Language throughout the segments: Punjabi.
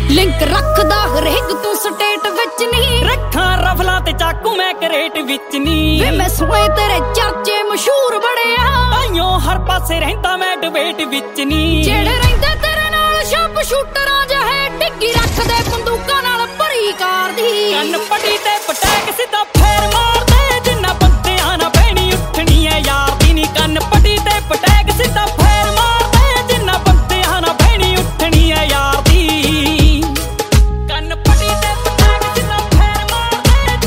ਲਿੰਕ ਰੱਖਦਾ ਹਰੇਕ ਤੂੰ ਸਟੇਟ ਵਿੱਚ ਨਹੀਂ, ਰੱਖਾਂ ਰਫਲਾਂ ਤੇ ਚਾਕੂ ਮੈਂ ਕਰੇਟ ਵਿੱਚ ਨਹੀਂ। ਵੇ ਮੈਂ ਸੁਣੇ ਤੇਰੇ ਚਰਚੇ ਮਸ਼ਹੂਰ ਬੜੇ ਆ, ਤਾਈਓ ਹਰ ਪਾਸੇ ਰਹਿੰਦਾ ਮੈਂ ਡਿਬੇਟ ਵਿੱਚ ਨਹੀਂ। ਜਿਹੜੇ ਰਹਿੰਦੇ ਤੇਰੇ ਨਾਲ ਸ਼ਾਪ ਸ਼ੂਟਰਾਂ ਜਿਹੇ, ਡਿੱਗੀ ਰੱਖਦੇ ਬੰਦੂਕਾਂ ਨਾਲ ਭਰੀ ਕਾਰ ਦੀ। ਕੰਨ ਪੱਟੀ ਤੇ ਪਟੈਕ ਸਿੱਧਾ ਫੇਰ ਮਾਰਦੇ, ਜਿੰਨਾ ਬੰਦਿਆਂ ਨਾ ਬਹਿਣੀ ਉੱਠਣੀ ਐ ਯਾਰ ਦੀ ਨੀ। ਕੰਨ ਪੱਟੀ ਤੇ ਪਟੈਕ ਸਿੱਧਾ ਫੇਰ ਮਾਰਦੇ, ਜਿੰਨਾ ਬੰਦਿਆਂ ਨਾ ਬਹਿਣੀ ਉੱਠਣੀ ਐ ਯਾਰ ਦੀ। ਕੰਨ ਪੱਟੀ ਤੇ ਪਟੈਕ ਸਿੱਧਾ ਫੇਰ ਮਾਰਦੇ,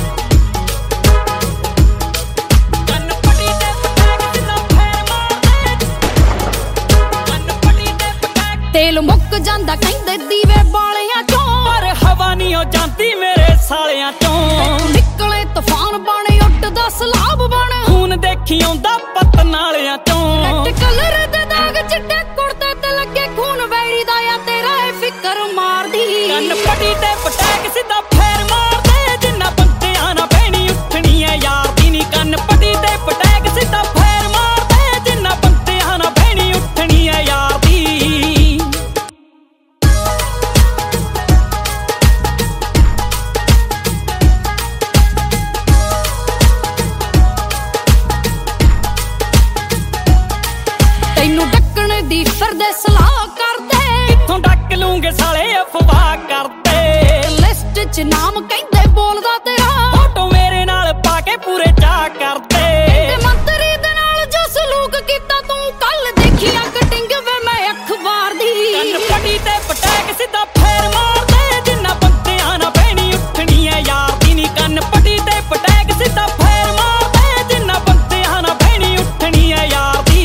ਕੰਨ ਪੱਟੀ ਤੇ ਪਟੈਕ ਸਿੱਧਾ ਫੇਰ ਮਾਰਦੇ, ਕੰਨ ਪੱਟੀ ਤੇ ਪਟੈਕ। ਤੇਲ ਮੁੱਕ ਜਾਂਦਾ ਕਹਿੰਦੇ ਦੀਵੇ ਬਾਲਿਆਂ ਚੋਂ, ਪਰ ਹਵਾ ਨੀ ਹੋ ਜਾਂਦੀ ਮੇਰੇ ਸਾਲਿਆਂ ਚੋਂ। ਨਿਕਲੇ ਤੂਫਾਨ ਬਣੇ ਉੱਡਦਾ ਸਲਾਬ ਬਣ, ਖੂਨ ਦੇਖੀ ਆਉਂਦਾ ਪੱਤ ਨਾਲਿਆਂ ਚੋਂ। ਰੈੱਡ ਕਲਰ ਦੇ ਦਾਗ ਚਿੱਟੇ ਕੁੜਤੇ ਤੇ ਲੱਗੇ ਖੂਨ ਵੈਰੀ ਦਾ ਆ, ਤੇਰਾ ਇਹ ਫਿਕਰ ਮਾਰਦੀ। ਕੰਨ ਪੱਟੀ ਤੇ ਪਟੈਕ ਸਿੱਧਾ ਫੇਰ ਮਾਰਦੇ, ਜਿੰਨਾ ਬੰਦਿਆਂ ਨਾ ਬਹਿਣੀ ਉੱਠਣੀ ਐ ਯਾਰ ਦੀ ਨੀ। ਕੰਨ ਪੱਟੀ ਤੇ ਪਟੈਕ ਸਿੱਧਾ ਫੇਰ ਮਾਰਦੇ, ਜਿੰਨਾ ਬੰਦਿਆਂ ਨਾ ਬਹਿਣੀ ਉੱਠਣੀ ਐ ਯਾਰ ਦੀ। ਤੈਨੂੰ ਡੱਕਣ ਦੀ ਫਿਰਦੇ ਸਲਾਹ ਕਰਦੇ, ਕਿੱਥੋਂ ਡੱਕ ਲੂੰਗੇ ਸਾਲੇ ਅਫਵਾਹ ਕਰਦੇ। ਲਿਸਟ 'ਚ ਨਾਮ ਕਹਿੰਦੇ ਬੋਲਦਾ ਤੇਰਾ, ਫੋਟੋ ਮੇਰੇ ਨਾਲ ਪਾ ਕੇ ਪੂਰੇ ਚਾਅ ਕਰਦੇ। ਤੇ ਮੰਤਰੀ ਦੇ ਨਾਲ ਜੋ ਸਲੂਕ ਕੀਤਾ ਤੂੰ ਕੱਲ ਦੇਖਿਆ ਕਟਿੰਗ ਵੇ ਮੈਂ ਅਖਬਾਰ ਦੀ। ਕੰਨ ਪੱਟੀ ਤੇ ਪਟੈਕ ਸਿੱਧਾ ਫੇਰ ਮਾਰਦੇ, ਜਿੰਨਾ ਬੰਦਿਆਂ ਨਾ ਬਹਿਣੀ ਉੱਠਣੀ ਐ ਯਾਰ ਦੀ ਨੀ। ਕੰਨ ਪੱਟੀ ਤੇ ਪਟੈਕ ਸਿੱਧਾ ਫੇਰ ਮਾਰਦੇ, ਜਿੰਨਾ ਬੰਦਿਆਂ ਨਾ ਬਹਿਣੀ ਉੱਠਣੀ ਐ ਯਾਰ ਦੀ।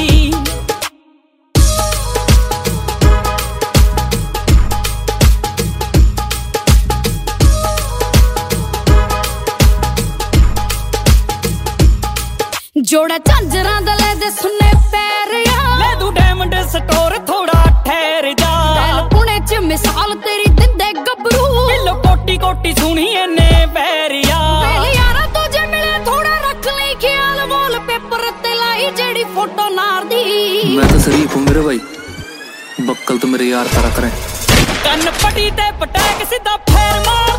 ਜੋੜਾ ਝਾਂਜਰਾਂ ਦਾ ਲੈ ਦੇ ਸੁੰਨੇ ਪੈਰ ਆ, ਲੈ ਤੂੰ ਡਾਇਮੰਡ ਸਟੋਰ ਥੋੜਾ ਠਹਿਰ ਜਾ। ਦਿਲ ਪੁਣੇ 'ਚ ਮਿਸਾਲ ਤੇਰੀ ਦਿੰਦੇ ਗੱਭਰੂ, ਬਿੱਲੋ ਕੋਟੀ ਕੋਟੀ ਸੁਣੀ ਇਹਨੇ ਬੈਰੀਆ। ਵੇਲੇ ਯਾਰਾ ਤੋਂ ਜੇ ਮਿਲੇ ਥੋੜਾ ਰੱਖ ਲਈ ਖਿਆਲ, ਵਾਲ ਪੇਪਰ ਤੇ ਲਾਈ ਜਿਹੜੀ ਫੋਟੋ ਨਾਰ ਦੀ। मैं तो शरीफ हूँ मेरे भाई, बक्कल तो मेरे यार तरह करें। ਕੰਨ ਪੱਟੀ ਤੇ ਪਟੈਕ ਸਿੱਧਾ ਫੇਰ ਮਾਰ